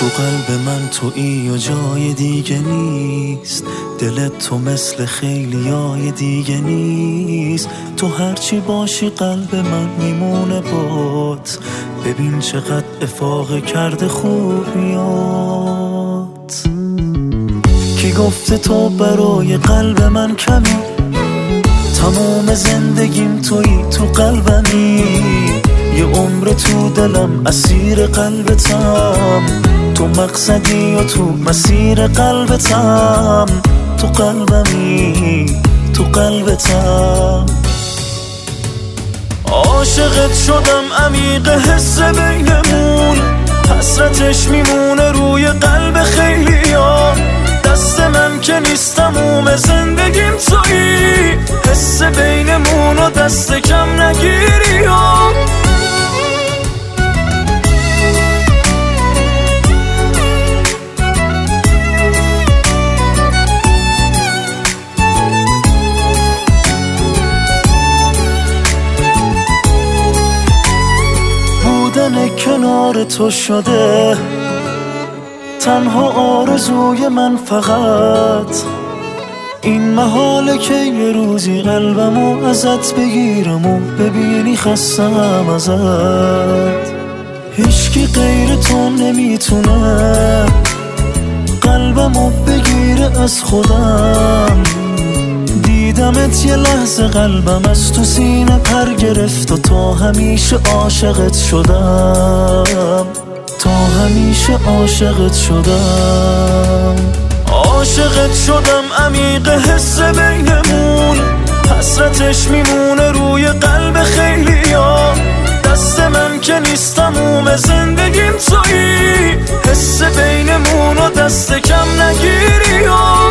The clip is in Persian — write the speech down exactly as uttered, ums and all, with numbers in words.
تو قلب من تویی و جای دیگه نیست، دلت تو مثل خیلیای دیگه نیست. تو هرچی باشی قلب من میمونه بات، ببین چقدر افاقه کرده خوب میاد. کی گفته تو برای قلب من کمی، تمام زندگیم تویی تو قلبمی. یه عمر تو دلم اسیر قلبتم، تو مقصدی و تو مسیر قلبتم. تو قلبمی تو قلبتم، عاشقت شدم عمیق حس بینمون، حسرتش میمونه روی قلب خیلیا. دست من که نیست تموم زندگیم تویی، حس بینمون و دست کم نگیری ها. بودن کنار تو شده تنها آرزوی من، فقط این محاله که یه روزی قلبمو ازت بگیرم و ببینی خستم ازت. هیچکی غیر تو نمیتونه قلبمو بگیره از خودم. دیدمت یه لحظه قلبم از تو سینه پر گرفت و تا همیشه عاشقت شدم، تا همیشه عاشقت شدم. عاشقت شدم عمیق حس بینمون، حسرتش میمونه روی قلب خیلیا. دست من که نیست تموم زندگیم تویی، حس بینمون و دست کم نگیری ها.